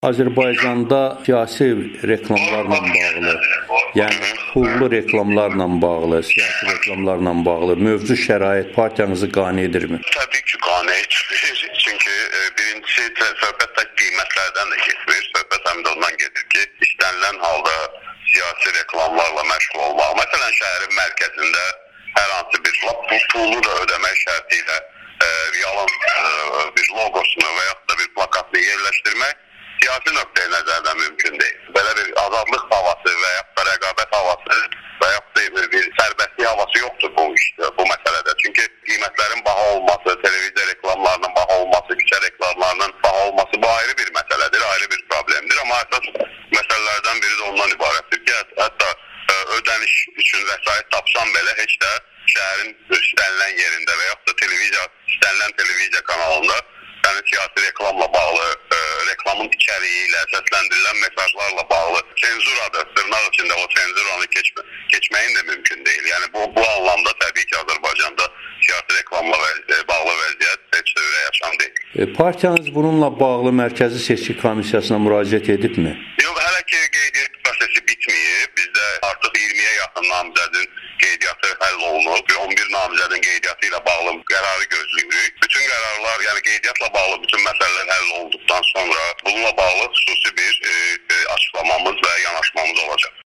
Azərbaycanda siyasi reklamlarla bağlı, yəni pullu reklamlarla bağlı, siyasi reklamlarla bağlı mövcud şərait partiyanızı qane edirmi? Təbii ki, qane etmir. Çünki birincisi söhbət tək qiymətlərdən də getmir. Söhbət həm də ondan gedir ki, istənilən halda siyasi reklamlarla məşğul olmaq. Məsələn, şəhərin mərkəzində hər hansı bir pullu da ödəmək şərti ilə realın bir logosunu və yaxud da bir plakatını yerləşdirmək siyasi nöqteyi nəzərdən mümkün deyil. Belə bir azadlıq havası və yaxud da rəqabət havası və yaxud da bir sərbəstlik havası yoxdur bu işdə, bu məsələdə. Çünki qiymətlərin baha olması, televiziya reklamlarının baha olması, küçə reklamlarının baha olması bu ayrı bir məsələdir, ayrı bir problemdir. Amma əsas məsələlərdən biri də ondan ibarətdir ki, hətta ödəniş üçün vəsait tapsam belə heç də şəhərin istənilən yerində və yaxud da istənilən televiziya kanalında yəni siyasi reklamla bağlı, reklamın içəriyi ilə, səsləndirilən mesajlarla bağlı senzuradır. Dırnaq içində o senzuranı keçməyin də mümkün deyil. Yəni bu anlamda təbii ki, Azərbaycanda siyasi reklamla bağlı vəziyyət heç də ürəkaçan deyil. Partiyanız bununla bağlı Mərkəzi Seçki Komissiyasına müraciət edibmi? Yox, hələ ki qeydiyyat prosesi bitməyib. Bizdə artıq 20-yə yaxın namizədin qeydiyyatı həll olunub. 11 namizədin qeydiyyatı ilə bağlı qərarı gözləyirik. Bütün qərarlar, yəni qeydiyyatla bağlı bütün məsələlər həll olduqdan sonra bununla bağlı xüsusi bir açıqlamamız və yanaşmamız olacaq.